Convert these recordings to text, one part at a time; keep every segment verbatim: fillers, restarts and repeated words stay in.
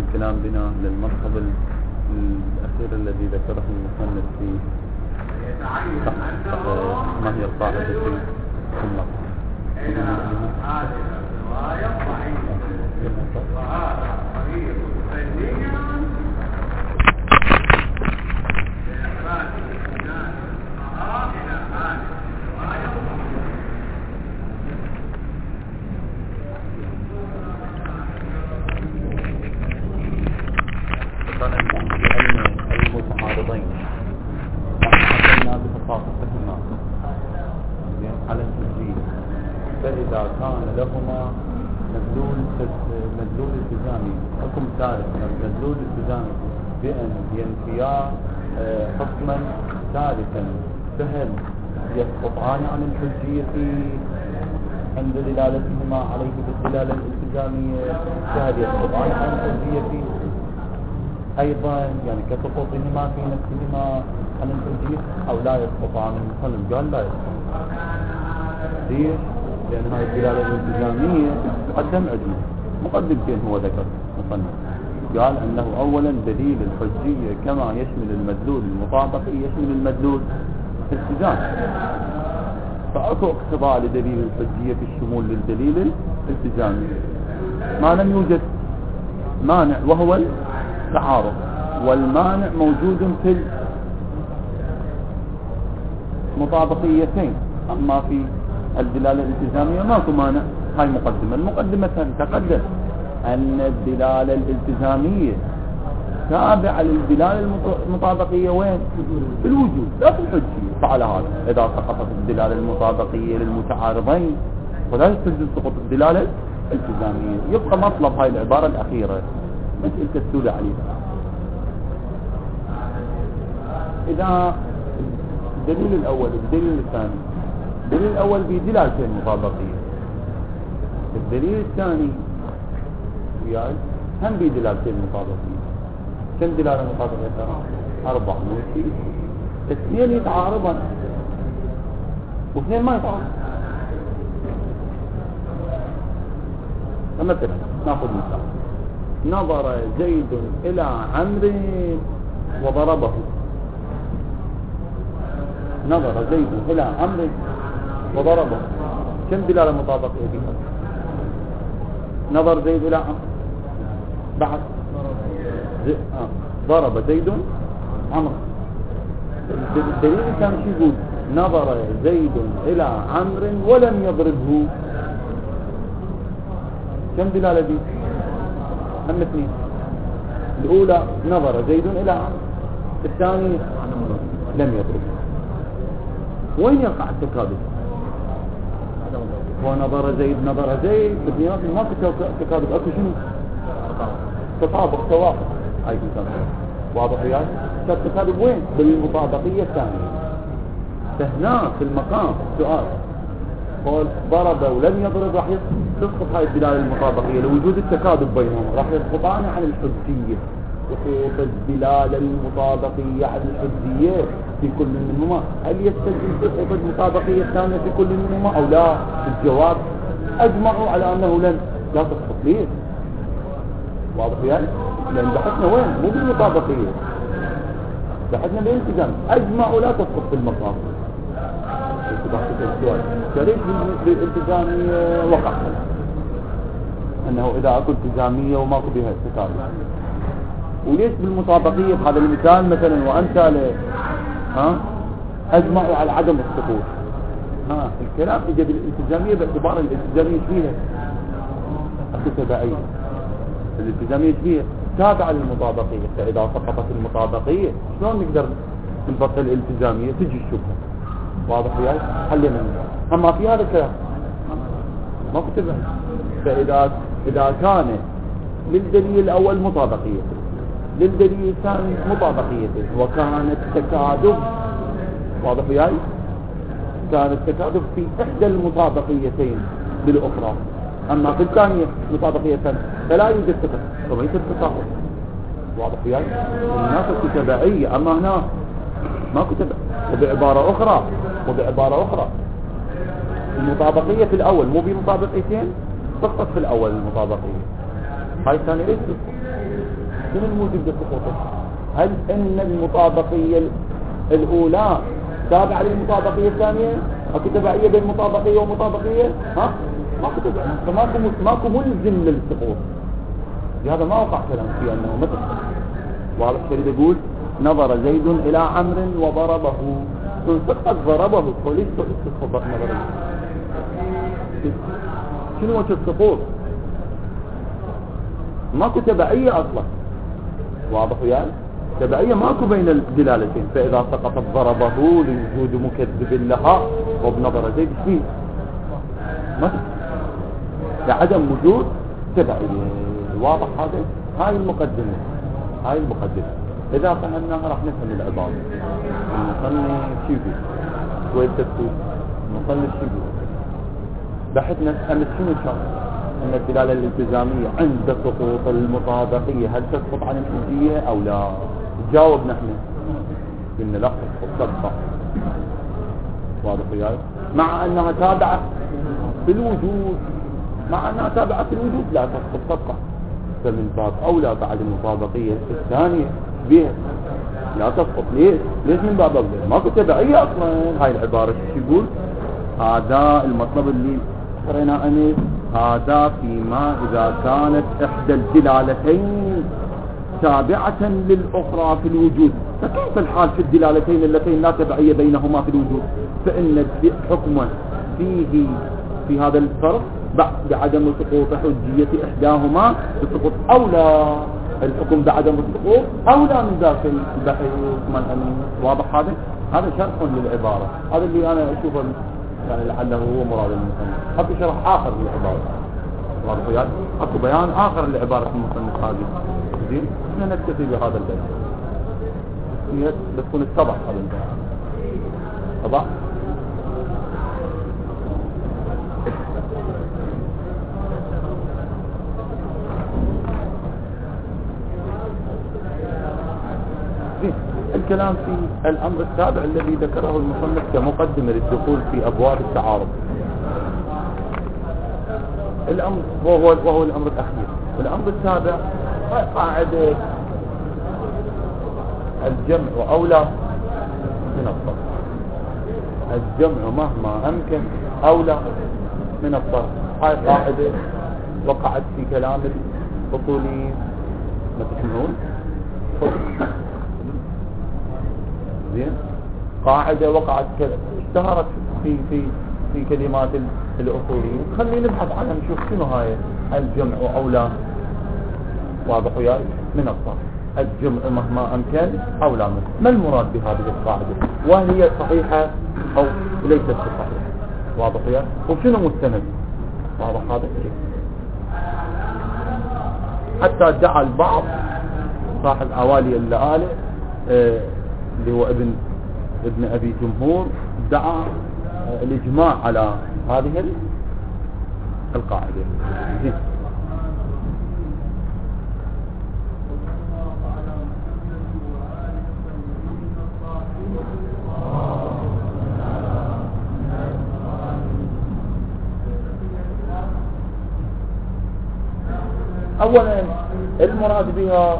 الكلام بنا للملحظ الأخير الذي ذكره المصنف في ما هي القاعدة في النقل. هذه الرواية ضعيفة وهذا طريق فنيا لإخراج الإسناد الصحابة إلى هذه الرواية المتعارضين حكمنا بتخاطبهما على التسجيل، فإذا كان لهما مدلول مدلول التزامي حكم ثالث مدلول التزامي بأن ينفيا حكما ثالثا، فهل يسقطان عن الحجية عند دلالتهما عليه بالدلالة الالتزامية؟ فهل يسقطان عن الحجية أيضا يعني كسقوطهما في نفسهما عن الحجية أو لا يسقطان؟ المصنف قال لا يسقط. ليش؟ لأن هذه الدلالة الالتزامية قدم عدنا مقدمتين هو ذكر مصنف، قال أنه أولا دليل الحجية كما يشمل المدلول المطابقي يشمل المدلول الالتزامي، فأكو اقتضاء لدليل الحجية في الشمول للدليل الالتزامي ما لم يوجد مانع وهو التعارض، والمانع موجود في المطابقيتين، أما في الدلالة الالتزامية ماكو مانع. هاي مقدمة. المقدمة تقدم أن الدلالة الالتزامية تابعة للدلالة المطابقية وين؟ في الوجود لا في الحجية. فعلى هذا إذا سقطت الدلالة المطابقية للمتعارضين فلا يستلزم سقوط الدلالة الالتزامية. يبقى مطلب هاي العبارة الأخيرة مسألة السؤال عليها. إذا الدليل الأول الدليل الثاني، الدليل الأول بدلالتين مطابقية، الدليل الثاني وياي هم بدلالتين مطابقية. كم دلالة مطابقية؟ أربعة. ماشي، اثنين يتعارضان واثنين ما يتعارض. مثلا ناخذ مثال: نظر زيد إلى عمرو وضربه. نظر زيد إلى عمرو وضربه، كم دلالة مطابقية بها؟ نظر زيد إلى عمرو بعد زي... آه. ضرب زيد عمرو. الدليل كان شو يقول؟ نظر زيد إلى عمرو ولم يضربه. كم دلالة دي؟ هم اثنين. الأولى نظر زيد إلى عمرو، الثاني لم يضربه. وين يقع التكادف؟ ونظر زيد نظر زيد بالنيات ما تكادف، اكو شنو؟ تطابق توافق. هاي كلام واضح وياي؟ التكادف وين؟ بالمطابقية الثانية. فهنا في المقام سؤال قال ضرب ولم يضرب راح تسقط هاي الدلالة المطابقية لوجود التكادف بينهم، راح يسقطان عن الحجية. سقوط الدلالة المطابقية عن الحجية في كل منهما، هل يستلزم سقوط المطابقية الثانية في كل منهما أو لا؟ الجواب أجمعوا على أنه لن لا تسقط. ليه؟ واضح يعني؟ لأن بحثنا وين؟ مو بالمطابقية، بحثنا بالالتزام. أجمعوا لا تسقط في المقام. فليش بالالتزام وقع أنه إذا أكو التزامية وماكو بها استكادة؟ وليش بالمطابقية بهذا المثال مثلا وأمثاله ها أجمعوا على عدم السقوط؟ ها الكلام إجا بالالتزامية باعتبار الالتزامية فيها التبعية، الالتزامية فيها تابعة للمطابقية. فإذا سقطت المطابقية شلون نقدر نبطل الالتزامية؟ تجي الشبهة. واضح وياي؟ حلنا أما في هذا الكلام ما كتبه. فإذا إذا كان للدليل الأول مطابقية، للدليل الثاني مطابقية، وكانت تكادف. واضح وياي؟ كانت تكادف في إحدى المطابقيتين بالأخرى، أما في الثانية مطابقية ثانية فلا يوجد تكادف وليس تكافؤ. واضح وياي؟ هناك تبعية، أما هنا ما كتب. وبعبارة أخرى وبعبارة أخرى المطابقية في الأول مو بمطابقيتين، سقطت في الأول المطابقية، هاي الثانية ليس شنو الموجب لسقوطه؟ هل ان المطابقية الاولى تابعة للمطابقية الثانية؟ اكو تبعية بين مطابقية ومطابقية؟ ها؟ ماكو تبعية، فماكو ماكو ملزم للسقوط. لهذا ما وقع كلام فيه انه متى واضح. شريد يقول نظر زيد الى عمرو وضربه، فقط ضربه، وليس تسقط نظر. شنو وجه السقوط؟ ماكو تبعية اصلا، واضح وياي؟ تبعية ماكو بين الدلالتين، فاذا سقطت ضربه لوجود مكذب لها وبنظر زيد فيه ما لعدم وجود تبعية. واضح هذا؟ هاي المقدمة، هاي المقدمة. اذا فهمناها راح نفهم العبارة. المصنف شو يقول؟ شوية تفسير. المصنف شو يقول؟ بحثنا نفهم شنو كان ان الدلالة الالتزامية عند سقوط المطابقية هل تسقط عن الحجية او لا؟ جاوب نحن قلنا لا تسقط تبقى. واضح وياي؟ مع انها تابعة في الوجود، مع انها تابعة في الوجود لا تسقط تبقى. فمن باب اولى بعد المطابقية الثانية بها لا تسقط. ليش؟ ليش من باب اولى؟ ماكو تبعية اصلا. هاي العبارة شو يقول؟ هذا المطلب اللي قرينا أمير، هذا فيما إذا كانت إحدى الدلالتين تابعة للأخرى في الوجود. فكيف الحال في الدلالتين اللتين لا تبعية بينهما في الوجود؟ فإن الحكم فيه في هذا الفرق بعدم سقوط حجية إحداهما بسقوط أولى، الحكم بعدم السقوط أولى من ذاك البحث من أمين. واضح هذا؟ هذا شرح للعبارة، هذا اللي أنا أشوفه يعني لعله هو مراد المصنف. حتى شرح آخر للعبارة، واضح وياك؟ أكو بيان آخر لعبارة المصنف هذه. زين؟ احنا نكتفي بهذا البيان. هي بتكون اتضح هذا البيان. اتضح؟ الكلام في الأمر السابع الذي ذكره المصنف كمقدمة للدخول في أبواب التعارض. الأمر وهو, وهو الأمر الأخير. الأمر السابع قاعدة الجمع أولى من الطرف. الجمع مهما أمكن أولى من الطرف. هاي قاعدة وقعت في كلام الأصوليين. ما تسمعون؟ زين؟ قاعدة وقعت اشتهرت في في في كلمات الأصوليين. خلينا نبحث عنها نشوف شنو هاي الجمع أولى. واضح وياي؟ من الطرف. الجمع مهما أمكن أولى منه. ما المراد بهذه القاعدة؟ وهل هي صحيحة أو ليست صحيحة؟ واضح وياي؟ وشنو مستند؟ واضح هذا الشيء. حتى ادعى البعض صاحب أوالي اللآلئ اه اللي هو ابن ابن أبي جمهور ادعى الإجماع على هذه القاعدة. زين. أولا المراد بها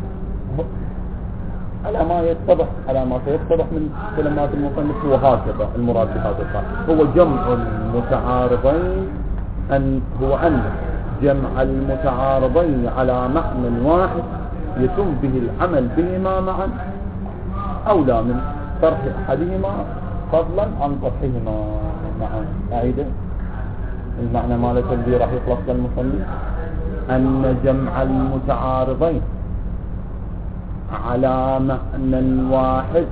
على ما يتضح على ما سيتضح من كلمات المصنف هو هكذا. المراد بهذا القاعدة هو جمع المتعارضين، أن هو أن جمع المتعارضين على معنى واحد يتم به العمل بهما معا أولى من طرح أحدهما فضلا عن طرحهما معا. أعيده المعنى مالك اللي راح يخلص للمصنف أن جمع المتعارضين على معنى واحد،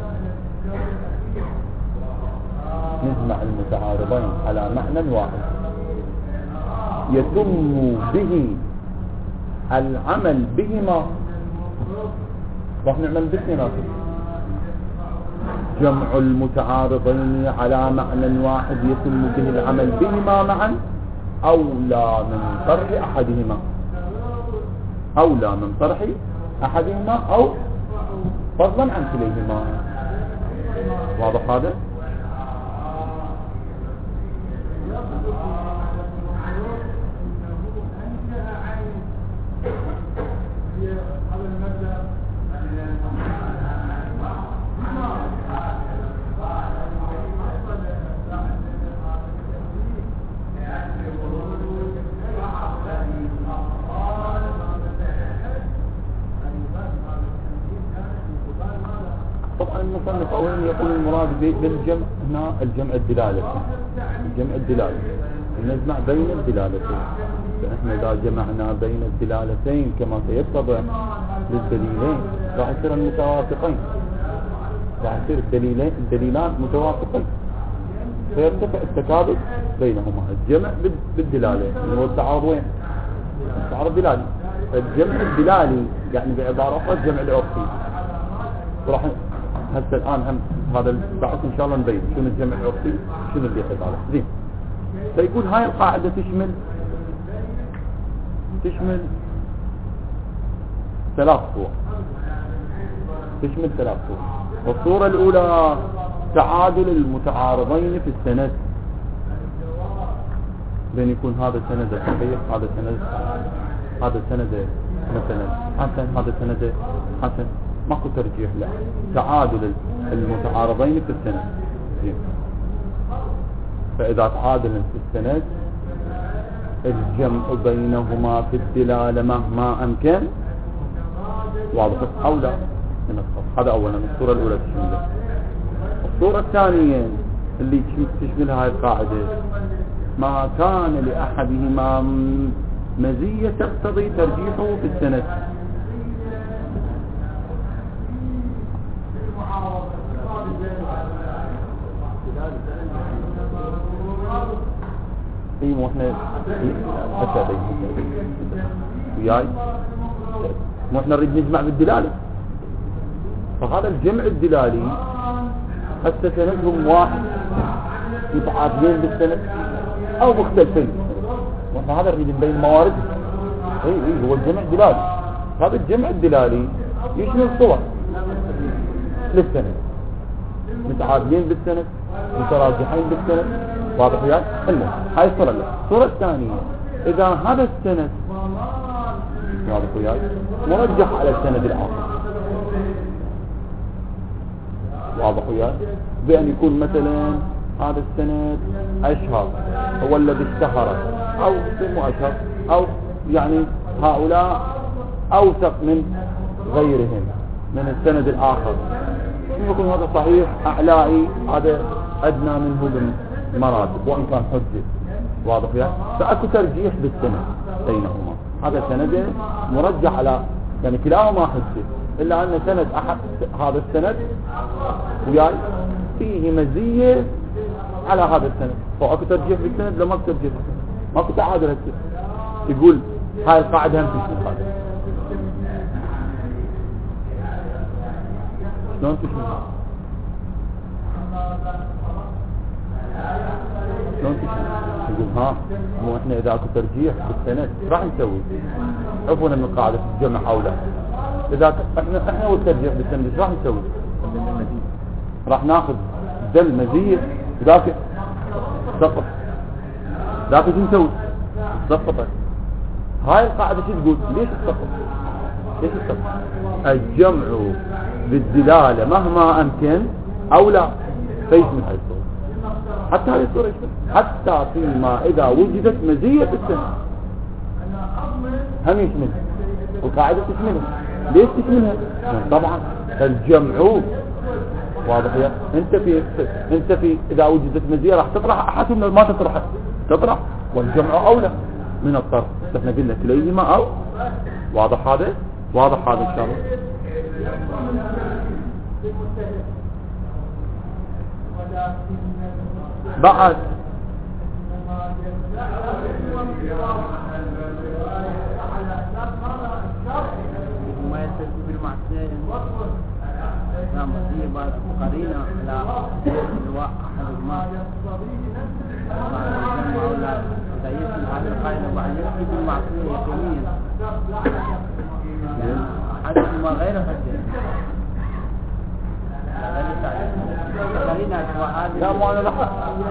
نجمع المتعارضين على معنى واحد يتم به العمل بهما. راح نعمل باثنين. جمع المتعارضين على معنى واحد يتم به العمل بهما معا أولى من طرح أحدهما، أولى من طرح أحدهما أو فضلا عن كليهما. واضح هذا؟ المصنف أولا يقول المراد بالجمع هنا الجمع الدلالة، الجمع الدلالة نجمع بين الدلالتين. فإحنا إذا جمعنا بين الدلالتين كما سيتضح للدليلين راح يصير المتوافقين، راح يصير الدليلين الدليلان متوافقين، فيرتفع التكابد بينهما. الجمع بالدلالة هو التعارض وين؟ التعارض الدلالي. الجمع الدلالي يعني بعبارة أخرى الجمع العرفي. وراح هسه الآن هم هذا البحث إن شاء الله نبين شنو الجمع العرفي شنو اللي يقصد عليه. زين، فيقول هاي القاعدة تشمل تشمل ثلاث صور، تشمل ثلاث صور. الصورة الأولى تعادل المتعارضين في السند، بين يكون هذا سند صحيح هذا سند هذا سند مثلا حسن هذا سند حسن، ماكو ترجيح لا، تعادل المتعارضين في السند. فإذا تعادل في السند الجمع بينهما في الدلالة مهما أمكن واضح أو لا من الصف. هذا أولا الصورة الأولى تشمله. الصورة الثانية اللي تشملها هاي القاعدة ما كان لأحدهما مزية تقتضي ترجيحه في السند. اي مو احنا هكذا وياي مو احنا نريد نجمع بالدلالة، فهذا الجمع الدلالي حتى سندهم واحد متعادلين بالسند او مختلفين، واحنا هذا نريد نبين موارد. اي اي هو الجمع الدلالي. هذا الجمع الدلالي يشمل صور للسند، متعادلين بالسند متراجحين بالسند، واضح وياك؟ المهم هاي الصورة الأولى. الصورة الثانية إذا هذا السند واضح وياك مرجح على السند الآخر، واضح وياك؟ بأن يكون مثلا هذا السند أشهر هو الذي اشتهر أو مو أشهر أو يعني هؤلاء أوثق من غيرهم من السند الآخر، يكون هذا صحيح أعلائي هذا أدنى منه بالمراتب وإن كان حجة، واضح يا؟ فأكو ترجيح بالسند بينهما. هذا سند مرجح على يعني كلاهما حجة، إلا أن سند أحد هذا السند وياي فيه مزية على هذا السند، فأكو ترجيح بالسند لما أكو ترجيح ماكو تعادل. هسه يقول هاي القاعدة هم تشمل هذا. شلون تشمل؟ شلون تشمل؟ يقول ها مو احنا اذا اكو ترجيح بالسند راح نسوي عفونا من القاعدة في الجمع حوله. اذا احنا احنا والترجيح بالسند راح نسوي؟ راح ناخذ دل مزية ذاك سقط ذاك شو نسوي؟ سقطت. هاي القاعدة شو تقول؟ ليش السقط؟ ليش السقط؟ الجمع بالدلالة مهما أمكن أو لا فيشمل هاي الصورة. حتى هاي الصورة يشمل، حتى فيما إذا وجدت مزية السند هم يشملها والقاعدة تشملها. ليش تشملها؟ طبعا الجمع واضح يا انت في انت في اذا وجدت مزية راح تطرح احدهم ما تطرح تطرح والجمع اولى من الطرح. احنا قلنا كليهما او واضح هذا واضح هذا ان شاء الله. بعد ما يستلزم بالمعصية لا مصيبة قرينة لا لواء أحد الماء بعد أولاد سيسمى هذا القائل وبعد يسمى بالمعصية يقينيا حدث ما غير حجة لا مو انا لحق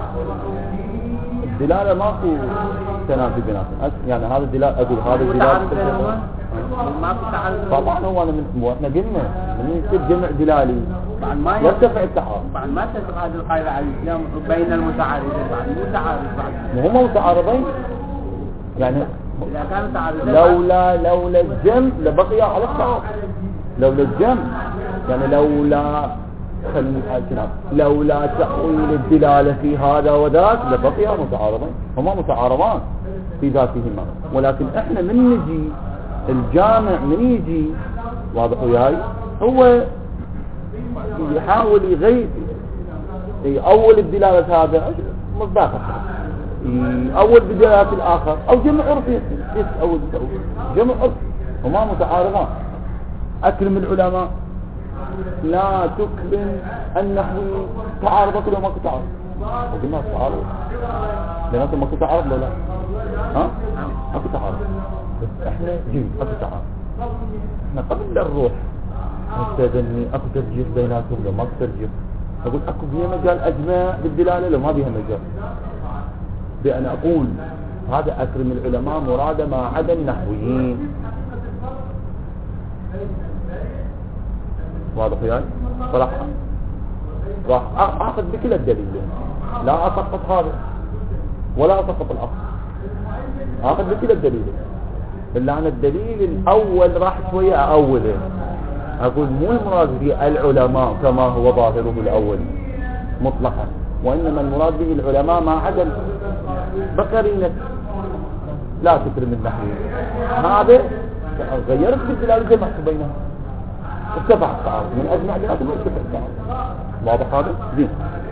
الدلالة ماكو تنافي بيناتهم، يعني هذا الدلالة اقول هذا الدلالة طبعا هو انا من احنا قلنا من يصير جمع دلالي يرتفع التعارض بعد ما تتفق هذه القاعدة على الإسلام بين المتعارضين بعد متعارض بعد هم متعارضين يعني إذا كانوا متعارضين لولا لولا الجمع لبقي على التعارض، لولا الجمع يعني لولا خليني أجنب لولا تأويل الدلالة في هذا وذاك لبقيا متعارضين، هما متعارضان في ذاتهما، ولكن احنا من نجي الجامع من يجي واضح وياي هو يحاول يغير يأول الدلالة هذا مصداق يأول بدلالة الآخر أو جمع عرفي ليس أول جمع عرفي هما متعارضان. أكرم العلماء لا تكرم النحوي تعارض كله ما كتعارض وقلنا تعارض لأنه ما كتعارض ولا ها ما كتعارض بس احنا جيد ما كتعارض. احنا قبل الروح نستدني اكو ترجيح بيناتهم لو ما ترجيح اقول اكو بيها مجال اجماع بالدلاله لو ما بيها مجال بان اقول هذا اكرم العلماء مراد ما عدا النحويين واضح يعني فراح راح اخذ بكل الدليلين لا اسقط هذا ولا اسقط الاخر اخذ بكل الدليلين الا ان الدليل الاول راح شويه ااوله اقول مو المراد به العلماء كما هو ظاهره الاول مطلقا وانما المراد به العلماء ما عدا بقرينه لا تكرم النحويين هذا غيرت بالدلاله جمعت بينهم اتفق التعارض من اجمع بيناتهم اتفق التعارض واضح هذا زين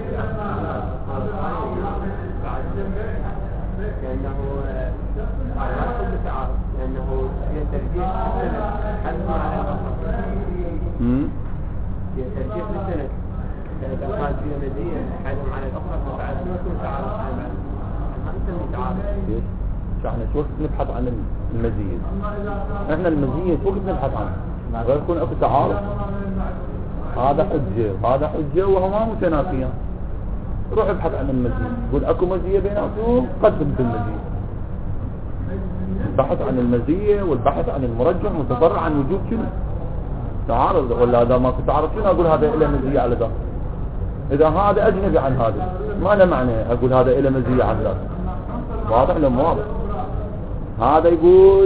لانه ما يكون بالتعارض لانه هي ترجيح السند حسب على امم هي ترجيح السند اذا قال فيها مزيه حسب على الاخرى فتعارض ما يكون تعارض ما نسمي تعارض ليش؟ احنا شو وقت نبحث عن المزيه احنا المزيه شو وقت نبحث عنها غير يكون اكو تعارض هذا حجه وهذا حجه وهما متنافيان روح ابحث عن المزيه قول اكو مزيه بيناتهم قدم بالمزيه البحث عن المزيه والبحث عن المرجح متفرع عن وجود شنو تعارض ولا هذا ما في تعارض شنو اقول هذا له مزيه على ذاك اذا هذا اجنبي عن هذا ما له معنى اقول هذا له مزيه عن ذاك واضح ولا مو واضح هذا يقول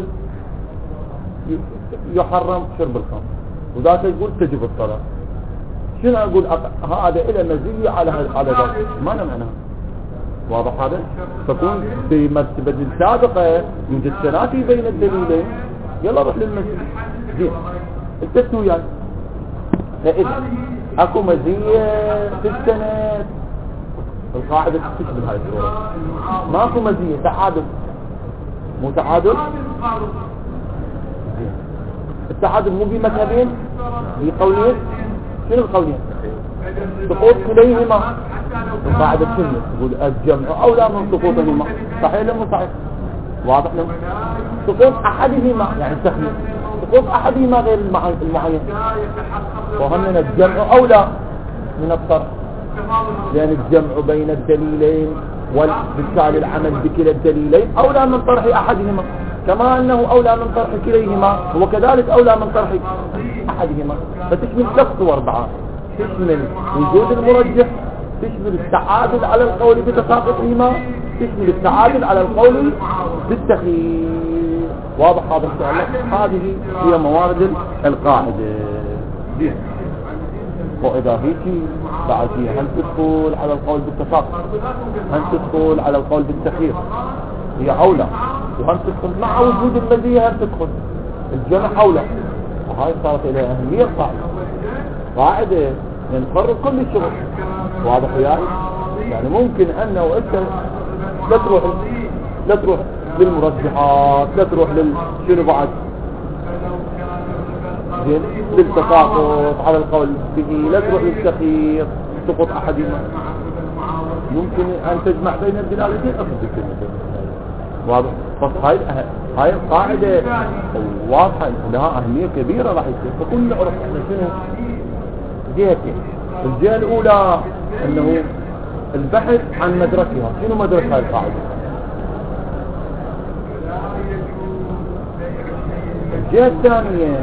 يحرم شرب الخمر وذاك يقول تجب الصلاة شنو اقول هذا له مزيه على على ذاك ما له معنى واضح هذا تكون بمرتبة السابقة يوجد تنافي بين الدليلين يلا روح للمزيه زين التسوية يعني. فإذا اكو مزيه في السند القاعدة تشبه هاي الصورة ماكو مزيه تعادل مو تعادل التعادل مو بمذهبين بقولين شنو القولين سقوط كليهما القاعدة شنو تقول الجمع أولى من سقوطهما صحيح ولا مو صحيح واضح لهم سقوط أحدهما يعني التخليل سقوط أحدهما غير المعين وهمنا الجمع أولى من الطرح لأن الجمع بين الدليلين وبالتالي العمل بكلا الدليلين أولى من طرح أحدهما كما أنه أولى من طرح كليهما هو كذلك أولى من طرح أحدهما فتشمل ثلاث صور بعض تشمل وجود المرجح تشمل التعادل على القول بتساقطهما تشمل التعادل على القول بالتخيير واضح هذا إن شاء الله هذه هي موارد القاعدة دي. وإذا هيك بعد فيها هل تدخل على القول بالتساقط هل تدخل على القول بالتخيير هي أولى وهل تدخل مع وجود المزية هل تدخل الجمع أولى وهاي صارت إلى أهمية القاعدة قاعدة يعني تقرر كل الشغل واضح وياي يعني ممكن أنه أنت لا تروح لا تروح للمرجحات لا تروح لل شنو بعد زين للتساقط على القول به لا تروح للتخيير سقط أحدهما ممكن أن تجمع بين الدلالتين أخذ بالكلمتين واضح بس هاي هاي القاعدة واضحة لها أهمية كبيرة راح يصير فكل نعرف احنا شنو جهتين الجهة الأولى أنه البحث عن مدركها شنو مدرك هاي القاعدة الجهة الثانية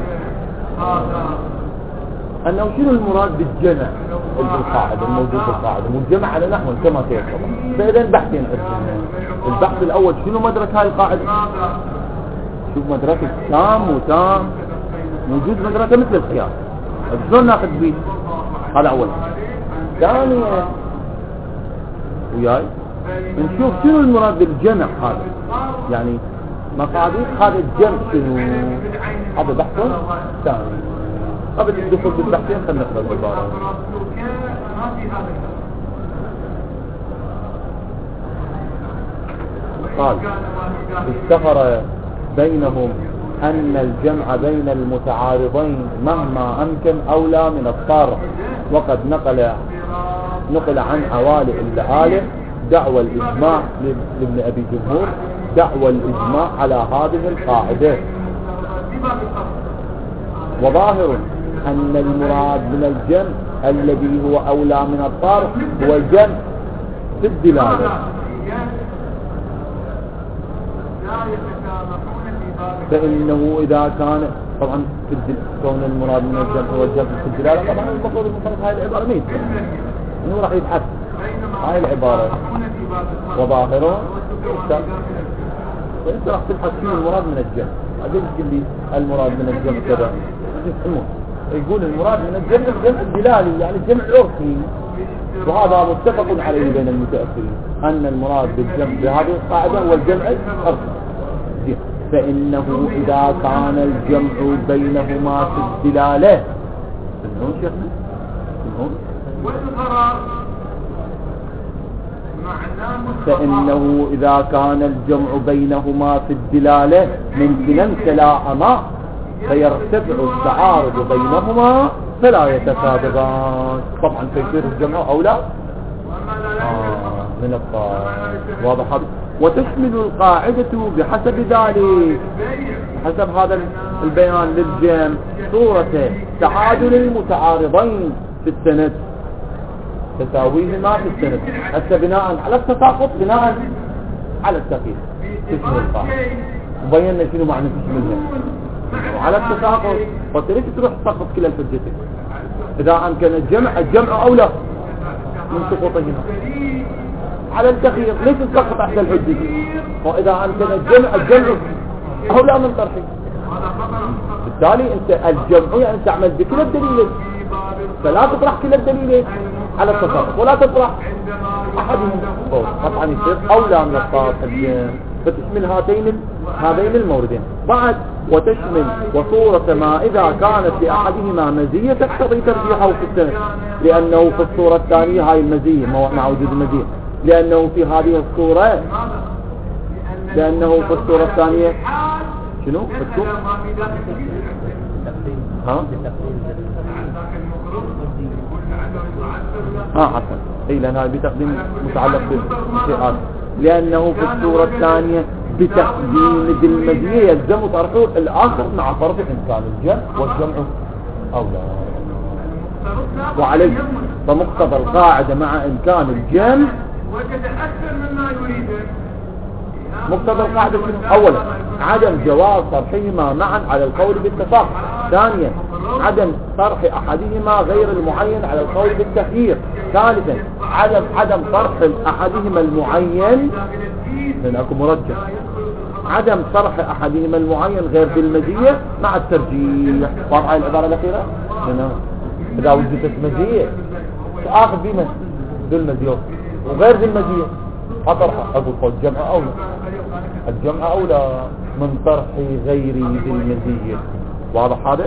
أنه شنو المراد بالجمع بالقاعدة الموجود بالقاعدة والجمع على نحو كما سيطلع فإذا بحثين البحث الأول شنو مدرك هاي القاعدة شوف مدركة تام وتام موجود مدركة مثل القياس شلون ناخذ بيه هذا أول ثانيا وياي نشوف شنو المراد بالجمع هذا، يعني مقادير هذا الجمع شنو، هذا بحث ثاني. قبل الدخول بالبحثين خلينا نقرأ العبارة. قال اشتهر بينهم أن الجمع بين المتعارضين مهما أمكن أولى من الطارق، وقد نقل نقل عن عوالي اللآلئ دعوى الإجماع لابن أبي جمهور دعوى الإجماع على هذه القاعدة. وظاهر أن المراد من الجمع الذي هو أولى من الطارق هو الجمع في الدلالة، فإنه إذا كان طبعا في كون المراد من الجمع هو الجمع في الدلالة، طبعا المفروض المفروض هاي العبارة ميت إنه راح يبحث هاي العبارة وظاهره وانت راح تبحث فيه المراد من الجمع. عجب تقول لي المراد من الجمع كذا، يقول المراد من الجمع الجمع الدلالي يعني الجمع العرفي، وهذا متفق عليه بين المتأخرين أن المراد بالجمع بهذه القاعدة هو الجمع العرفي. فإنه إذا كان الجمع بينهما في الدلالة منهون شيخنا منهون فإنه إذا كان الجمع بينهما في الدلالة ممكنا تلاءما فيرتفع التعارض بينهما فلا يتكاذبان. طبعا تيسير الجمع أولى آه من الطاعة، واضح هذا. وتشمل القاعدة بحسب ذلك، حسب هذا البيان للجمع صورة تعادل المتعارضين في السند تساويهما في السند. هسه بناء على التساقط بناء على التقييد تشمل القاعدة، وبينا شنو معنى تشملها وعلى التساقط. فتريد تروح تسقط كلا الحجتين إذا أمكن الجمع الجمع أولى من سقوطهما على التخيير، ليش تسقط أحد الحجتين؟ وإذا أمكن الجمع الجمع أولى من طرحه. بالتالي أنت الجمع يعني تعمل بكلا الدليل، فلا تطرح كلا الدليل على التساقط ولا تطرح أحدهم قطعا يصير أولى من الطرح الجمع. فتشمل هاتين هذين الموردين. بعد وتشمل وصورة ما إذا كانت لأحدهما مزية تقتضي ترجيحه في السند، لأنه في الصورة الثانية هاي المزية مع وجود المزية، لأنه في هذه الصورة لأنه في الصورة الثانية شنو الصورة ها ها حسن اي لأن هذا بتقديم متعلق بالشيئات، لأنه في الصورة الثانية بتقديم بالمزية يلزم طرحه الآخر مع طرف إمكان الجمع والجمع أولى. وعليه فمقتضى القاعدة مع إمكان الجمع مقتضى القاعدة أولا عدم جواز طرحهما معا على القول بالتفاق، ثانيا عدم طرح أحدهما غير المعين على القول بالتخيير، ثالثا عدم عدم طرح أحدهما المعين لأن أكو مرجح، عدم طرح أحدهما المعين غير بالمزية مع الترجيح. واضحة العبارة الأخيرة؟ إذا وجدت مزية تأخذ بما بالمزية وغير بالمزية أطرحها أقول قول الجمع أولى الجمع أولى من طرح غير بالمزية. واضح هذا؟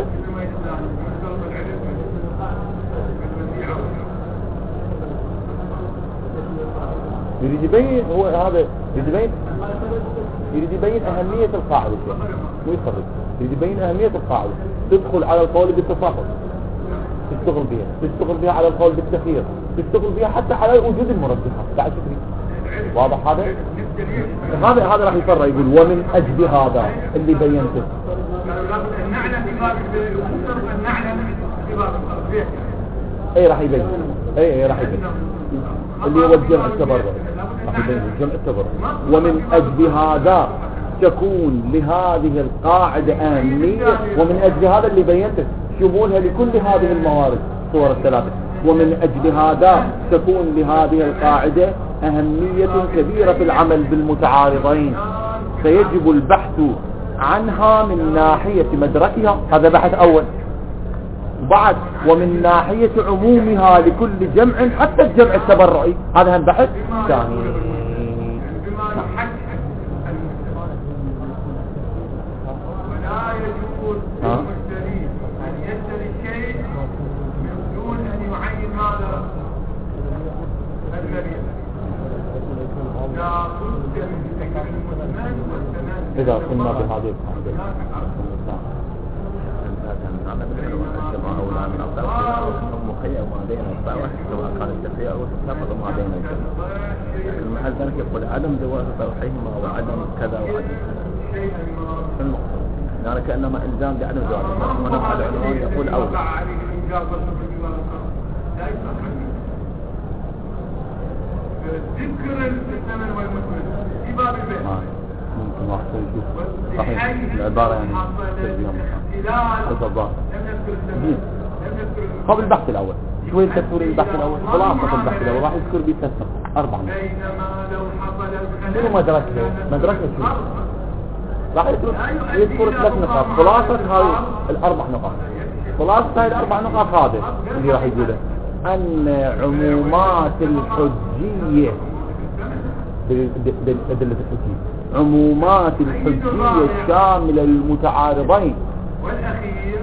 يريد يبين هو هذا يريد يبين يريد يبين أهمية القاعدة، مو يخرج، يريد يبين أهمية القاعدة. تدخل على القول بالتفاقد تشتغل بها، تشتغل بها على القول بالتخيير، تشتغل بها حتى على وجود المرجحات. لا شكري. واضح هذا؟ هذا هذا راح يفرق يقول ومن أجل هذا اللي بينته. اي راح يبين اي اي راح يبين اللي هو الجمع التبرع، راح يبين الجمع التبرع. ومن أجل هذا تكون لهذه القاعدة أهمية، ومن أجل هذا اللي بينته شمولها لكل هذه الموارد صور الثلاثة. ومن أجل هذا تكون لهذه القاعدة أهمية كبيرة في العمل بالمتعارضين، فيجب البحث عنها من ناحية مدركها. هذا بحث أول وبعد ومن ناحية عمومها لكل جمع حتى الجمع التبرعي، هذا هم بحث ثاني. ولا يجوز للمشتري أن يشتري الشيء من دون أن يعين ماذا المبيع. لا بد من ذكر المثمن والثمن. إذا قلنا بهذه القاعدة أولى من أطراف مخيّر ما بين الطرف سواء كان التفريع أو التفاقد ما بين الجمع. المحل ذلك يقول عدم جواز طرحهما وعدم كذا وعدم كذا. يعني كأنما إلزام بعدم جواز ونفع العنوان يقول أولى. ذكر الثمن والمثمن في باب البيع. ممكن واحد يشوف صحيح العبارة يعني تفضل قبل البحث الأول شوية تذكر البحث الأول خلاصة البحث الأول راح يذكر بيتسق أربع نقاط. شنو مدرسة مدرسة شو راح يذكر ثلاث نقاط خلاصة هاي الأربع نقاط. خلاصة هاي الأربع نقاط هذا اللي راح يقوله أن عمومات الحجية بالأدلة الحجية عمومات الحجية الشاملة للمتعارضين. والأخير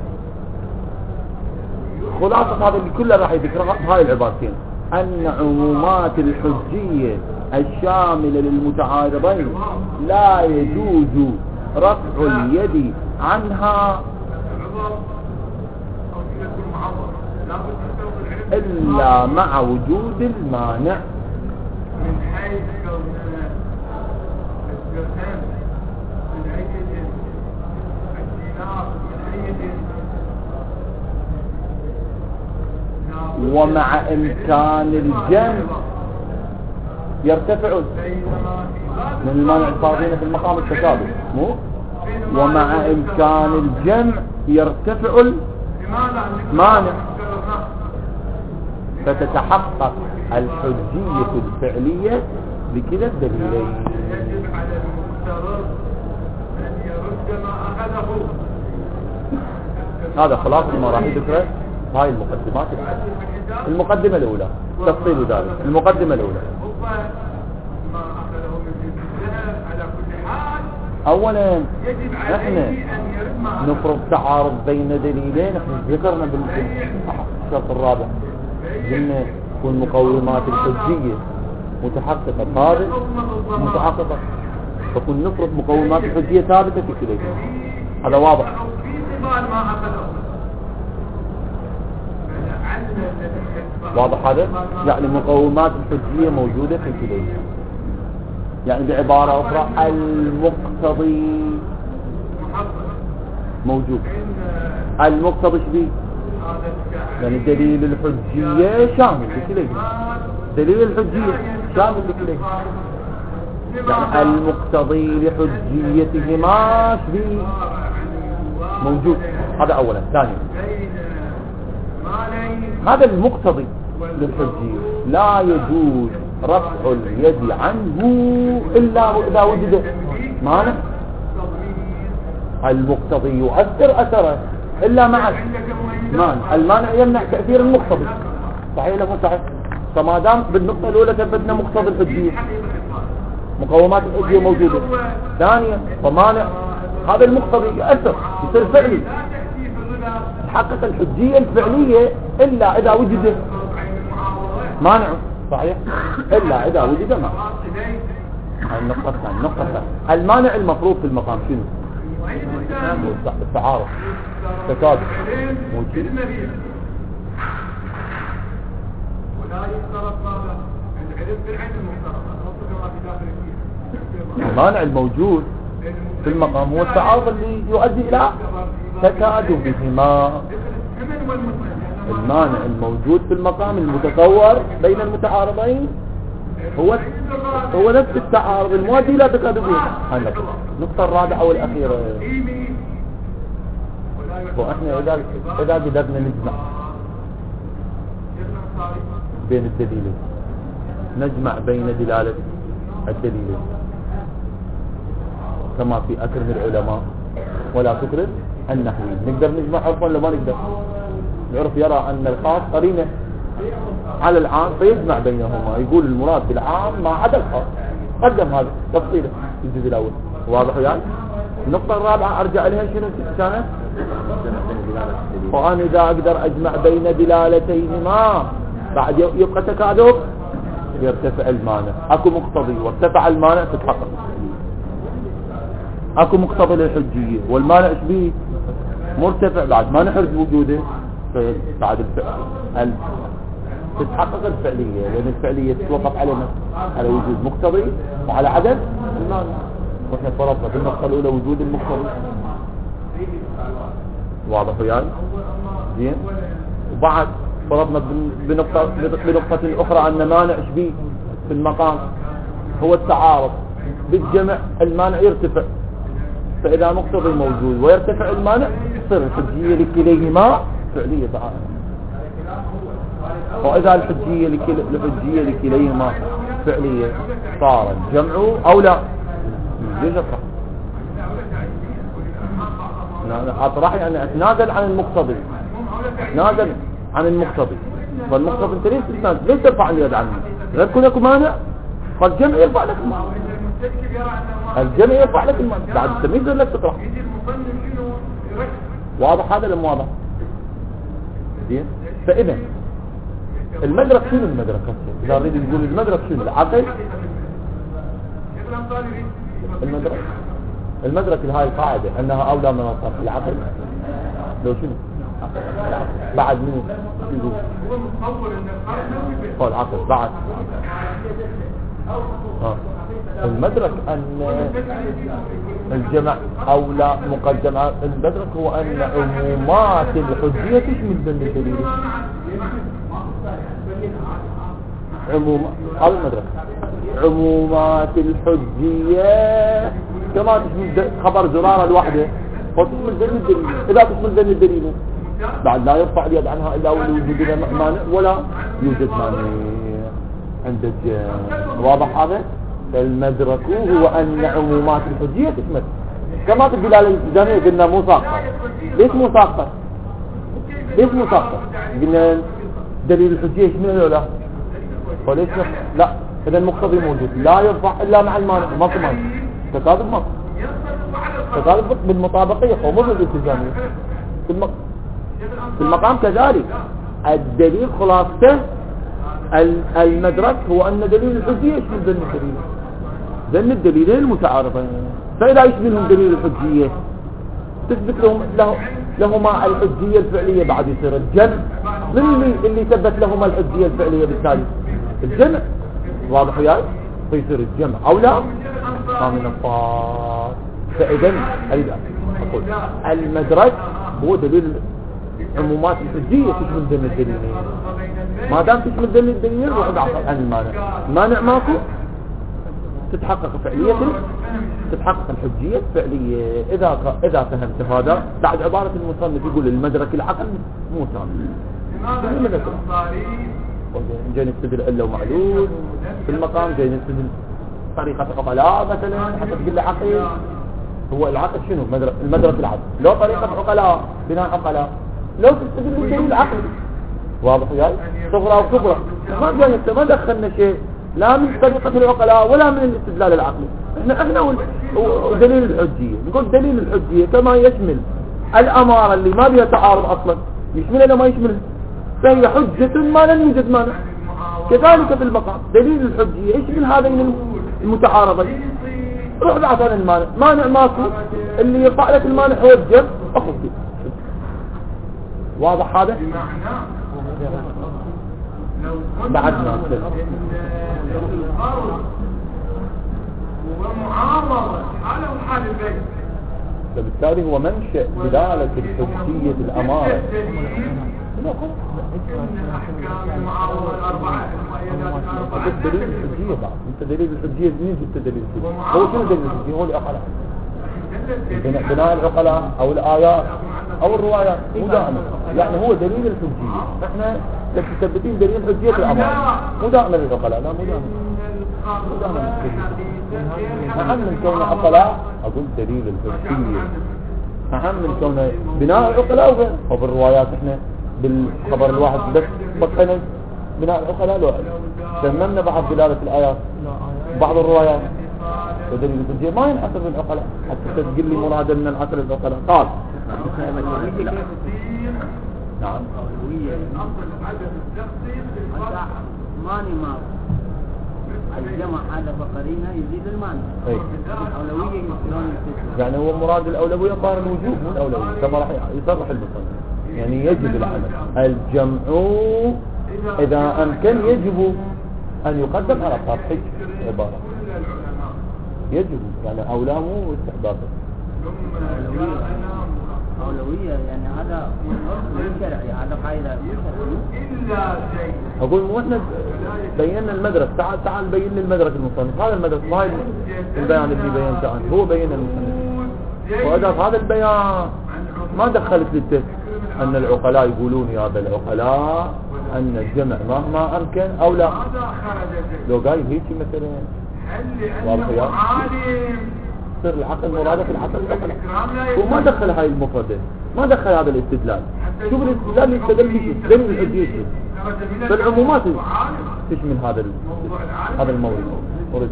خلاصة هذا اللي كله راح يذكرها بهاي العبارتين أن عمومات الحجية الشاملة للمتعارضين لا يجوز رفع اليد عنها إلا مع وجود المانع. من حيث كوننا الدرهم من عيد الدينار من عيد ومع إمكان الجمع يرتفع من المانع الفاضين في المقام التشابه مو ومع إمكان الجمع يرتفع المانع فتتحقق الحجية الفعلية بكلا الدليلين. يجب على المفترض أن يرد ما أخذه. هذا خلاصة ما راح يذكره هاي المقدمات. المقدمة الأولى تفصيل ذلك. المقدمة الأولى ما أخذه من الذهب على كل حال. أولا يجب عليه احنا أن يرد ما نفرض تعارض بين دليلين. احنا ذكرنا بالشرط الرابع قلنا والمقومات الحجية متحققة ثابت متحققة فكن نفرض مقومات الحجية ثابتة في كلية. هذا واضح. واضح هذا يعني مقومات الحجية موجودة في كلية. يعني بعبارة أخرى المقتضي موجود. المقتضي شبيه يعني دليل الحجية شامل لكليه. دليل الحجية شامل لكليه يعني المقتضي لحجيتهما شبيه موجود. هذا أولا. ثانيا هذا المقتضي للحجية لا يجوز رفع اليد عنه إلا إذا وجد مانع. المقتضي يؤثر أثره إلا مع المانع. المانع يمنع تأثير المقتضي. صحيح ولا مو صحيح؟ فما دام بالنقطة الأولى ثبتنا مقتضي الحجية مقومات الحجية موجودة. ثانيا فمانع هذا المقتضي يؤثر يصير فعلي. تحقق الحجية الفعلية إلا إذا وجد مانع. صحيح إلا إذا وجد مانع. هاي النقطة الثانية. النقطة الثانية المانع المفروض في المقام شنو؟ التعارض تكاد موجود. ولا يفترض ماذا العلم بالعين المفترض المانع الموجود في المقام هو التعارض اللي يؤدي إلى تكاد بهما. المانع الموجود في المقام المتصور بين المتعارضين هو هو نفس التعارض المؤدي لا تكاد بهما. هاي النقطة الرابعة والأخيرة. وإحنا إذا إذا قدرنا نجمع بين الدليلين نجمع بين دلالة الدليلين كما في أكرم العلماء ولا تكرم النحويين. نقدر نجمع عرفا ولا ما نقدر؟ العرف يرى أن الخاص قرينة على العام فيجمع بينهما، يقول المراد بالعام ما عدا الخاص. قدم هذا تفصيله في الجزء الأول. واضح يعني؟ النقطة الرابعة أرجع لها شنو كانت؟ وأنا إذا أقدر أجمع بين دلالتيهما بعد يبقى تكادب يرتفع المانع. أكو مقتضي وارتفع المانع تتحقق. أكو مقتضي للحجية والمانع شبيه مرتفع بعد ما نحرز وجوده بعد الفعل تتحقق الفعلية، لأن الفعلية تتوقف على على وجود مقتضي وعلى عدم المانع. واحنا فرضنا في النقطة الأولى وجود المقتضي. واضح يعني؟ زين. وبعد فرضنا بنقطة بنقطة أخرى أن مانع شبيه في المقام هو التعارض بالجمع، المانع يرتفع، فإذا مقتضي موجود ويرتفع المانع تصير الحجية لكليهما فعلية تعالى. وإذا الحجية الحجية لكليهما فعلية صار الجمع أو لا ليش أطرح؟ أطرح يعني أتنازل عن المقتضي، أتنازل عن المقتضي. فالمقتضي أنت ليش تتنازل؟ ليش ترفع اليد عنه؟ لا يكون لك مانع فالجمع يرفع لك المانع، الجمع يرفع لك المانع بعد التمييز لك تطرح. واضح هذا لم واضح؟ زين. فإذا المدرك شنو المدرك؟ إذا أريد يقول المدرك شنو؟ العقل. المدرك المدرك هاي القاعدة أنها أولى من الصرف. العقل لو شنو؟ بعد منه يقول هو العقل بعد ها. المدرك أن الجمع أولى مقدم. المدرك هو أن عمومات الحجية تشمل ذن الدليل. عموم هذا المدرك عمومات الحجية كما تشمل خبر زرارة الواحدة فتشمل ذن الدليل. إذا تشمل ذن الدليل بعد لا يرفع اليد عنها إلا وجود مانع ولا يوجد مانع عند الجمع. واضح هذا؟ المدرك هو أن عمومات الحجية تشمل كما في الدلالة الالتزامية قلنا مو ساقطة. ليش مو ساقطة؟ ليش مو ساقطة؟ قلنا دليل الحجية يشمل ولا لا؟ وليش لا؟ إذا المقتضي موجود لا يرفع إلا مع المانع. ما في مانع تكاذب ما تكاذب بالمطابقية أو مو بالالتزامية. في المقام كذلك الدليل خلاصته المدرك هو أن دليل الحجية يشمل ذن الدليل ذن الدليلين المتعارضين. فإذا يشملهم دليل الحجية تثبت لهم له لهما الحجية الفعلية بعد يصير الجمع. من اللي, اللي ثبت لهما الحجية الفعلية بالتالي الجمع. واضح يعني؟ فيصير الجمع أو لا ما من الطاق. فإذا أريد أقول المدرك هو دليل عمومات الحجية تشمل ذن الدليلين. ما دام تشمل ذن الدليلين روح ابحث عن المانع. المانع ماكو تتحقق فعلية تتحقق الحجية فعلية. إذا إذا فهمت هذا بعد عبارة المصنف يقول المدرك العقل مو تام. جاي نستدل إلا ومعلول في المقام، جاي نستدل طريقة عقلاء مثلا حتى تقول له عقل. هو العقل شنو؟ المدرك المدرك العقل. لو طريقة عقلاء بناء عقلاء لو تستدل بالدليل العقلي. واضح يعني؟ صغرى وكبرى ما جاي ما دخلنا شيء لا من طريقة العقلاء ولا من الاستدلال العقلي. احنا احنا ودليل الحجية نقول دليل الحجية كما يشمل الأمارة اللي ما بها تعارض أصلا يشملها ولا ما يشملها فهي حجة ما لن يوجد مانع. كذلك في المقام دليل الحجية يشمل هذين المتعارضين. روح بعث عن المانع. مانع ماكو اللي يرفع لك المانع هو الجمع أخذ فيه. واضح هذا؟ بعدنا ومعارضة حاله وحال البيت. فبالتالي هو منشأ دلالة الحجية الأمارة. هذا دليل الحجية بعد. انت دليل الحجية مين جبت دليل الحجية؟ هو شنو دليل الحجية؟ هو العقلاء بناء العقلاء أو الآيات أو الروايات مو دائما. يعني هو دليل الحجية. احنا مثبتين دليل حجية الأمارة مو دائما العقلاء. لا مو دائما مو دائما أهم من كون عقلاء أقول دليل الحجية أهم من كون بناء العقلاء. وفي الروايات احنا بالخبر الواحد بس بقينا بناء العقلاء لو تممنا بعض دلالة الآيات بعض الروايات ودليل الحجية ما ينحصر بالعقلاء حتى تقول لي مراد من العصر العقلاء قال نعم ماني ما الجمع هذا فقرينه يزيد المانع أي. الأولوية يشلون يعني هو مراد الأولوية صار الوجوب مو الأولوية كما راح يصرح المصنف يعني يجب العمل الجمع إذا أمكن يجب أن يقدم على صرح عبارة يجب يعني أولى مو استحباب أولوية أولوية يعني هذا من شرعي هذا قاعدة أقول مو إحنا بينا المدرسة تعال تعال بين لي المدرسة المصنف هذا المدرسة ما هي البيان اللي بينته عنه هو بين المصنف وإذا هذا البيان ما دخلت للتفسير أن العقلاء يقولون يا ذا العقلاء أن الجمع مهما أمكن أو لا لو قايل هيك مثلا واضح صير العقل مرادة في العقل العقلاء وما دخل هاي المفردة ما دخل هذا الاستدلال شوف الاستدلال اللي استدل به دليل الحجية فالعمومات تشمل هذا هذا المورد ورد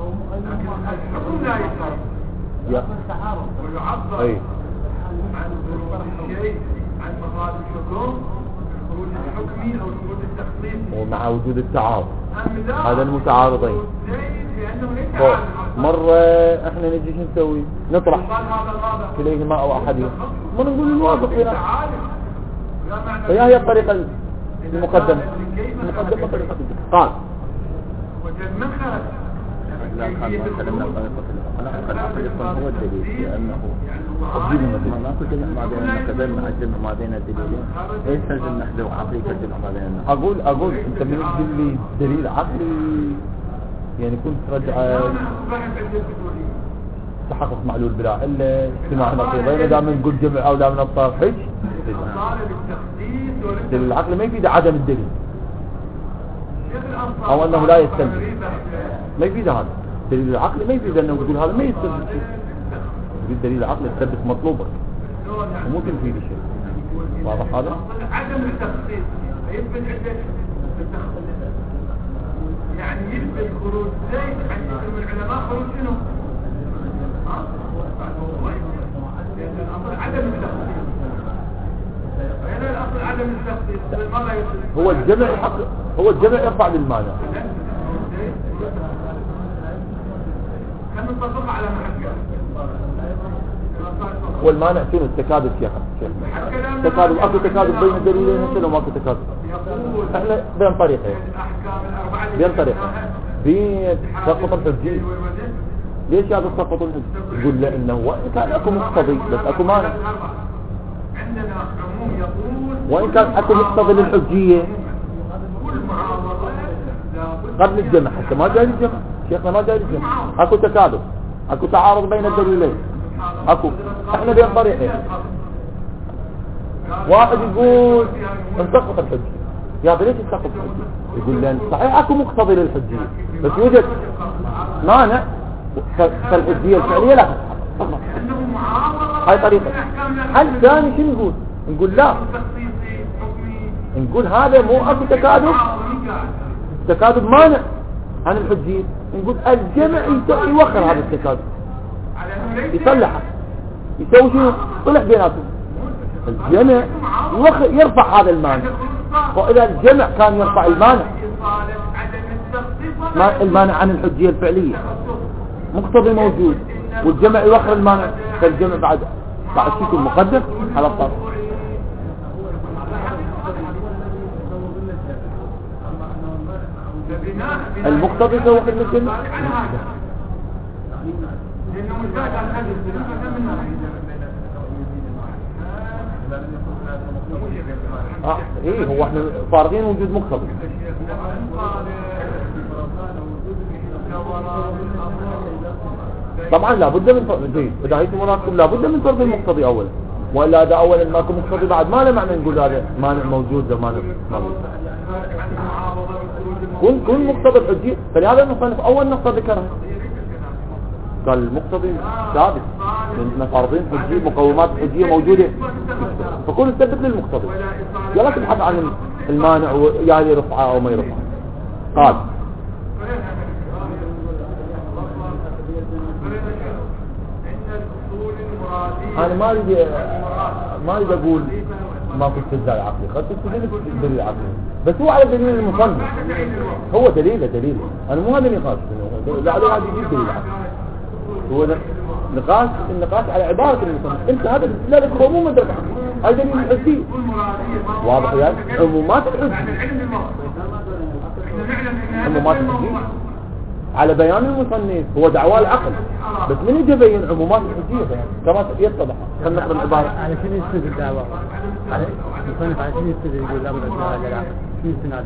يا اي عن خروج الشيء عن مفاد الحكم خروج الحكمي او خروج التخصيصي ومع وجود التعارض هذا المتعارضين مرة احنا نجي شو نسوي نطرح كليهما او احدهما ما نقول الواضح هنا فهي هي الطريقة المقدمة المقدمة طريقة قال وجد من خرج لا كان ما سلمنا طريقة العقلاء فالعقل يكون هو الدليل لأنه ما ناكل جمع ما بين النقدين مع الجمع ما بين الدليلين يستلزم نحذو عقلي كالجمع ما بين النقدين أقول أقول أنت من تقول لي دليل عقلي يعني كنت رجع تحقق معلول بلا إلا اجتماع نقيضين إذا من نقول جمع أو لا من الطرف حج دليل العقل ما يفيد عدم الدليل أو أنه لا يستلزم ما يفيد هذا دليل العقل ما يفيد أنه يقول هذا ما يستلزم شيء يفيد دليل العقل يثبت مطلوبك ومو تنفيذ شيء واضح هذا؟ عدم التخصيص يثبت عندك يعني يثبت خروج زيد عن من العلماء خروج شنو؟ لأن الأصل عدم التخصيص فهنا الأصل عدم التخصيص ماذا يثبت؟ هو الجمع حق هو الجمع يرفع للمانع كان نطبق على محكم والمانع شنو التكادف يا اخي تكادف اكو تكادف بين الدليلين هسه ماكو تكادف احنا بين طريقين بين طريقين بين سقط الحجية ليش هذا سقط الحجية يقول لانه وان كان اكو مقتضي بس اكو مانع عندنا عموم يقول وان كان اكو مقتضي للحجية قبل الجمع حتى ما جاي الجمع شيخنا ما جاي الجمع اكو تكادف اكو تعارض بين الدليلين اكو احنا بين طريقين واحد يقول انسقط الحجية يا ليش انسقط الحجية يقول لان صحيح اكو مقتضي للحجية بس يوجد مانع فالحجية الفعلية لا تتحقق هاي طريقة حل ثاني شو نقول نقول لا نقول هذا مو اكو تكادف تكادف مانع عن الحجية نقول الجمع يوخر هذا التكادف يصلحه يسوي شو صلح بيناتهم الجمع يوخر يرفع هذا المانع وإذا الجمع كان يرفع المانع ما المانع عن الحجية الفعلية مقتضي موجود والجمع يوخر المانع فالجمع بعد بعد شيء مقدم على الطرف المقتضي يوخر الجمع اه ايه هو احنا فارغين وجود مقتضي طبعا لابد من فرض جيد بداية مرادكم لابد من فرض المقتضي اولا ولا ده اولا ماكو مقتضي بعد ما له معنى نقول هذا مانع موجود ده مانع موجود كل كل مقتضى الحجية فلهذا المصنف اول نقطة ذكرها قال المقتضي ثابت لأن فرضين حجية مقومات حجية موجودة، فكون نثبت للمقتضي يلا تبحث عن المانع ويعني رفعه أو ما يرفعه. قال أنا ما أريد ما أريد أقول ما كنت استدلال عقلي، خلت استدلال دليل عقلي، بس هو على دليل المصنف، هو دليله دليله، أنا مو هذا نقاش، لا عليه هذا يجيب دليل عقلي، هو نقاش النقاش على عبارة المصنف. أنت هذا الاستدلال هو مو مدرك عقلي، هذا دليل الحجي واضح يعني عمومات الحجي، عمومات الحجي على بيان المصنف هو دعوى العقل، بس من يجي يبين عمومات الحجية كما يتضح. خلينا نقرأ العبارة. على شنو يستدل الدعوة؟ على المصنف على شنو يستدل يقول لابد أن على العقل؟ شنو يستناد؟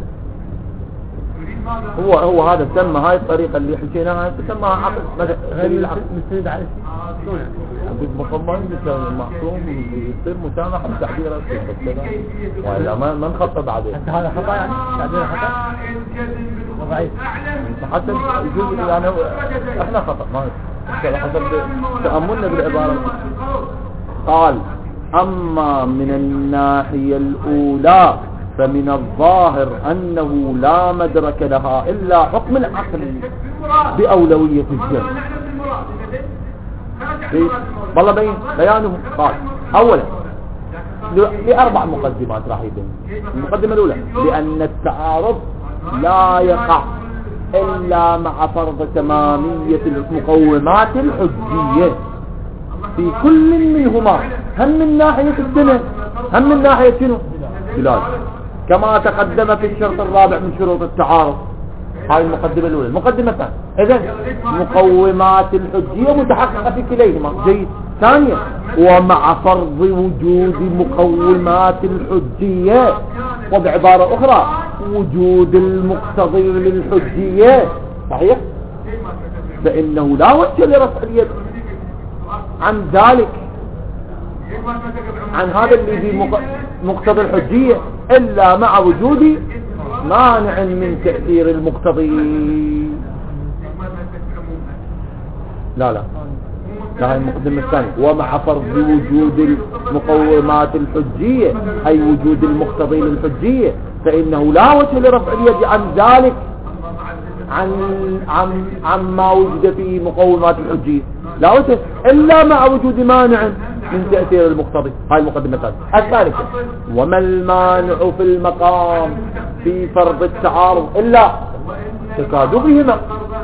هو هو هذا سمى هاي الطريقة اللي حكيناها تسمى عقل مثلا دليل العقل. مستند على شنو يعني؟ مصمم بكون المعصوم يصير مسامحة بتعبير الصفة ولا ما ما نخطط بعدين. حتى هذا خطأ يعني تعبير خطأ وضعيف. حتى يجوز يعني احنا خطأ ما حسب تأملنا بالعبارة. قال أما من الناحية الأولى فمن الظاهر أنه لا مدرك لها إلا حكم العقل بأولوية الجمع. والله بين بيانه. قال أولا لأربع مقدمات راح يبين. المقدمة الأولى لأن التعارض لا يقع إلا مع فرض تمامية المقومات الحجية في كل منهما، هم من ناحية السنة هم من ناحية شنو بلاد، كما تقدم في الشرط الرابع من شروط التعارض. هاي المقدمة الأولى. المقدمة الثانية إذن مقومات الحجية متحققة في كليهما. جيد. ثانيا ومع فرض وجود مقومات الحجية وبعبارة أخرى وجود المقتضي للحجية صحيح، فإنه لا وجه لرفع اليد عن ذلك عن هذا اللي بمقتضى الحجية إلا مع وجود مانع من تأثير المقتضي. لا لا لا هي المقدمة الثانية. ومع فرض وجود المقومات الحجية أي وجود المقتضي للحجية فإنه لا وجه لرفع اليد عن ذلك عن عن عما وجد فيه مقومات الحجية، لا وجه إلا مع وجود مانع من تأثير المقتضي. هاي المقدمة الثانية. الثالثة وما المانع في المقام في فرض التعارض إلا تكاذبهما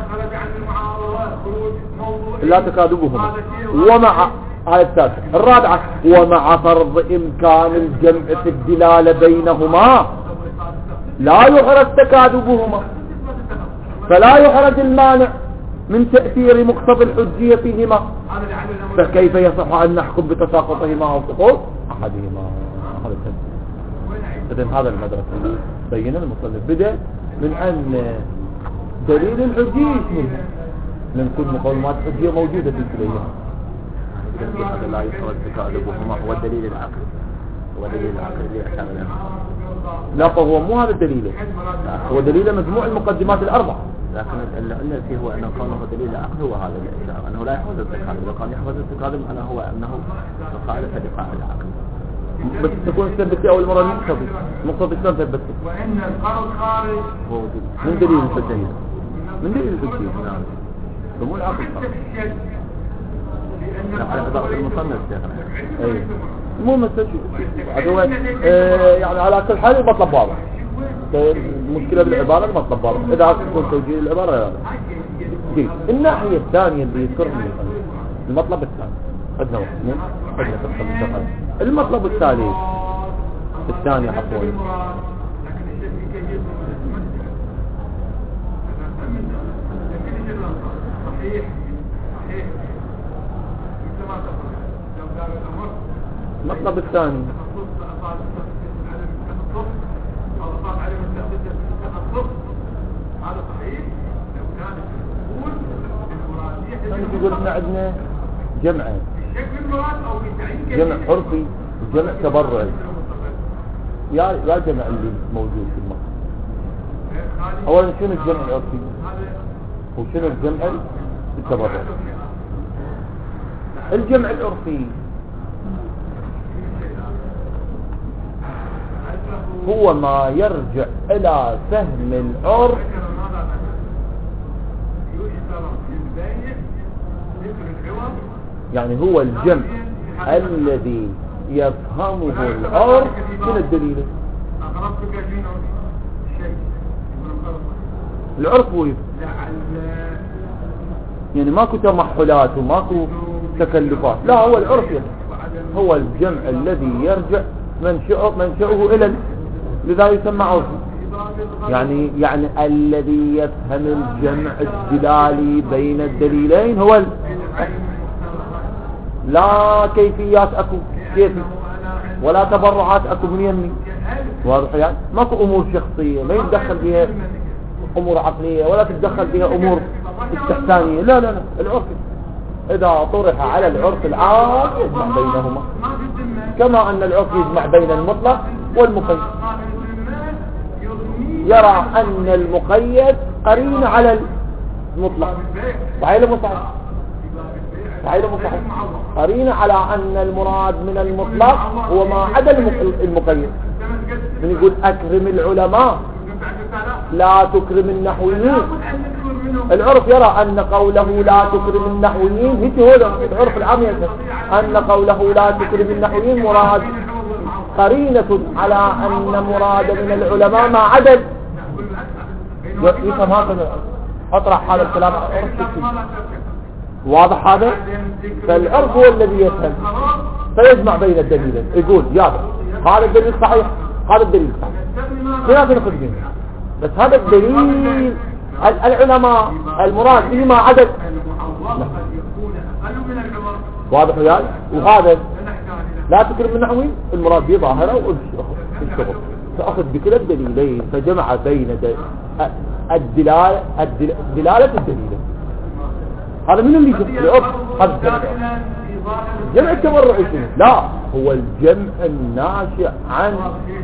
إلا تكاذبهما ومع هاي الثالثة. الرابعة ومع فرض إمكان الجمع في الدلالة بينهما لا يحرز تكاذبهما فلا يحرز المانع من تأثير مقتضى الحجية فيهما، فكيف يصح أن نحكم بتساقطهما أو سقوط أحدهما؟ هذا إذن هذا المدرسة بين المصنف بدأ من أن دليل الحجية منه لأن كل مقومات الحجية موجودة في كليهما. هذا لا يحرز تكاذبهما هو الدليل العقلي، هو دليل العقل اللي أشار له. لا فهو مو هذا الدليل، هو دليل مجموع المقدمات الأربع، لكن اللي فيه هو أنه كونه دليل العقل هو هذا الإشارة أنه لا يحرز التكاذب. لو كان يحرز التكاذب أنه هو أنه مخالف لقاء العقل. بس تكون ثبتي أول مرة مقتضي مقتضي شلون ثبتي؟ وإن القرض خارج من دليل الحجية من دليل الحجية نعم فمو العقل فقط. على عبارة المصنف شيخنا. أي مو مثل هو آه يعني على كل حال المطلب واضح. المشكلة بالعبارة المطلب واضح. إذا تكون توجيه العبارة هذا. جيد. الناحية الثانية اللي يذكرني المطلب الثاني خدنا وقت خدنا تفصل المطلب الثالث الثاني عفوا المطلب الثاني يقول احنا عندنا جمعين جمع حرفي وجمع تبرعي. يا يا جمع اللي موجود في المصر اولا شنو الجمع الحرفي وشنو الجمع التبرعي؟ الجمع العرفي هو ما يرجع الى فهم العرف. يعني هو الجمع الذي يفهمه العرف من الدليل. العرف هو يفهم. يعني ماكو تمحلات وماكو تكلفات، لا هو العرف يفهم. هو الجمع الذي يرجع منشأه منشأه الى، لذا يسمى عرفي. يعني يعني الذي يفهم الجمع الدلالي بين الدليلين هو ال... لا كيفيات اكو كيفي ولا تبرعات اكو من يمي، واضح يعني ماكو امور شخصيه ما يتدخل بها امور عقليه ولا تتدخل بها امور استحسانيه، لا لا لا العرف اذا طرح على العرف العام يجمع بينهما، كما ان العرف يجمع بين المطلق والمقيد. يرى ان المقيد قرين على المطلق، صحيح ولا صحيح؟ صحيح ولا صحيح؟ قرين على ان المراد من المطلق هو ما عدا المقيد. من يقول اكرم العلماء لا تكرم النحويين، العرف يرى ان قوله لا تكرم النحويين هيك هو العرف العام يفهم ان قوله لا تكرم النحويين مراد قرينة على ان مراد من العلماء ما عدا. يفهم هكذا، اطرح هذا الكلام على العرف. واضح هذا؟ فالعرف هو الذي يفهم فيجمع بين الدليلين، يقول يا هذا الدليل صحيح هذا الدليل صحيح، خلاف ناخذ منه، بس هذا الدليل العلماء المراد به ما عدد. واضح وياي؟ وهذا لا تكرم النحوي المراد به ظاهره والشغل، فأخذ بكل الدليلين فجمع بين الدلالة دلالة الدليلين. هذا من اللي يجب العرف؟ هذا الجمع جمع التبرعي شنو؟ لا هو الجمع الناشئ عن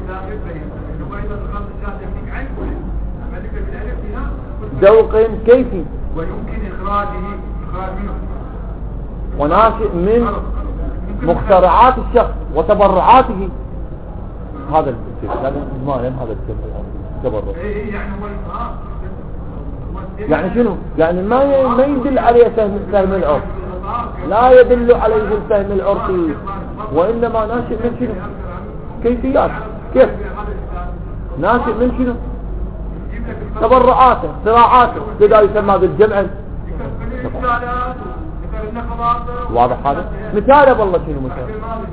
ذوق كيفي ويمكن إخراجه إخراج منه وناشئ من مخترعات الشخص وتبرعاته. هذا الشيء لازم إجمالا هذا التبرع. يعني شنو؟ يعني ما ما يدل عليه فهم فهم العرف، لا يدل عليه الفهم العرفي، وإنما ناشئ من شنو؟ كيفيات. كيف؟ ناشئ من شنو؟ تبرعاته صراعاته، لذا يسمى بالجمع. واضح هذا؟ مثال والله شنو مثال؟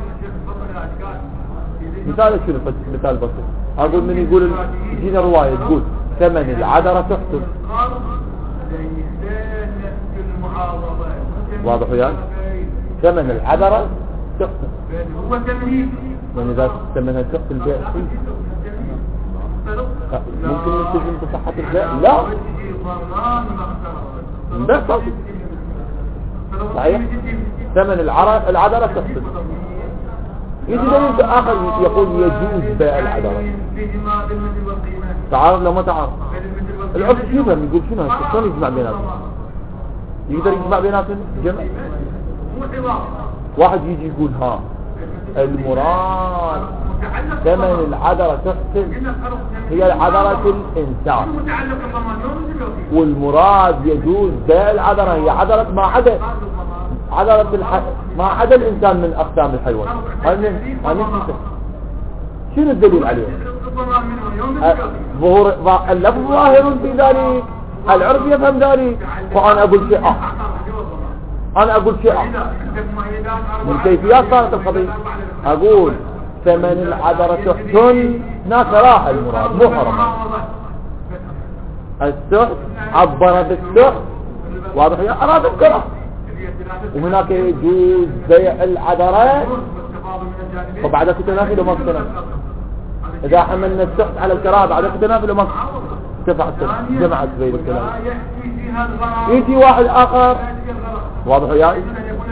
مثال شنو؟ مثال بسيط اقول من يقول يجينا رواية تقول ثمن العذرة تحسن. واضح وياك؟ ثمن العذرة تحسن، يعني إذا ثمنها تحسن البيع فيه ممكن يلتزم بصحة البيع؟ لا بس صحيح. ثمن العذرة تحسن. يجي دليل آخر يقول يجوز بيع العذرة. تعارض لو ما تعارض العرف شو يفهم؟ يقول شنو هالشيء؟ شلون يجمع بيناتهم؟ يقدر يجمع بيناتهم جمع؟ واحد يجي يقول ها المراد ثمن العذرة تحسن هي العذرة الإنسان، والمراد يجوز بيع العذرة هي عذرة ما عدا عذرة الح... ما عدا الإنسان من أقسام الحيوان. هذا شنو الدليل عليه؟ ظهور اللفظ ظاهر في ذلك، العرف يفهم ذلك، فأنا أقول شيء آخر، أنا أقول شيء آخر من كيفيات صارت القضية. أقول ثمن العذرة تحسن ناكراها المراد مو حرام. السحت عبر بالسحت، واضح يا أراد الكره، وهناك يجوز بيع العذرة. فبعد كتنافي لو ما كتنافي إذا حملنا السحت على الكراهة بعد كتنافي لو ما ارتفع السحت جمعت بين الكلام. يجي واحد آخر واضح يا هذا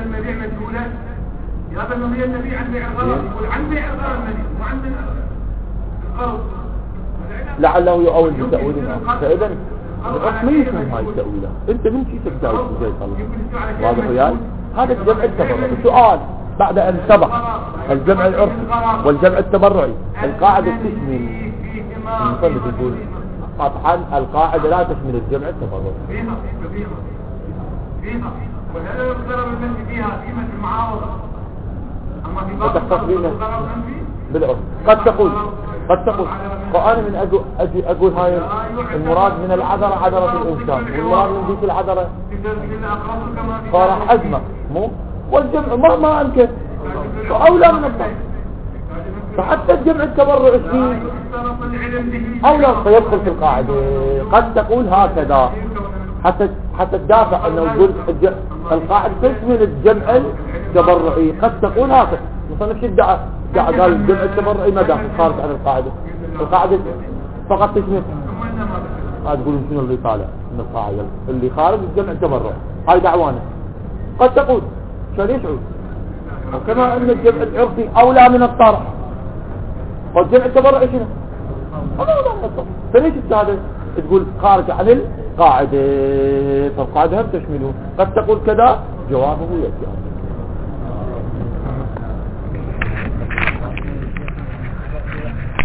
النبي النبي عن بيع الغرض وعن بيع الغرض النبي وعن الغرض لعله يؤول بتأويل آخر. فإذا العرف ما يفهم هاي التأويلات. انت من شي تبدأ وجاي صلى واضح يا هذا الجمع التبرعي. السؤال بعد أن سبق الجمع العرفي والجمع التبرعي القاعدة تشمل المصنف يقول قطعا القاعدة لا تشمل الجمع التبرعي فيها فيها فيها وهذا الضرر المنفي فيها قيمة المعاوضة. أما في بعض الضرر المنفي بالعرف قد تقول قد تقول وأنا من أجو أجي أقول هاي المراد من العذرة عذرة الإنسان والمراد من ذيك العذرة فرح أزمة مو والجمع ما ما أنكر أولى من الطرف. فحتى الجمع التبرع فيه أولى فيدخل في القاعدة. قد تقول هكذا حتى حتى تدافع أنه يقول القاعدة تشمل الجمع التبرعي. قد تقول هكذا مثلا شو ادعى قال الجمع التبرعي ما داخل خارج عن القاعدة. القاعدة فقط تشمل ما تقول شنو اللي طالع من القاعدة اللي خارج الجمع التبرعي. هاي دعوانا. قد تقول شو يشعر وكما أن الجمع العرفي أولى من الطرح والجمع التبرعي شنو أولى من الطرح. فليش هذا تقول خارج عن القاعدة فالقاعدة هم تشملون. قد تقول كذا جوابه يأتي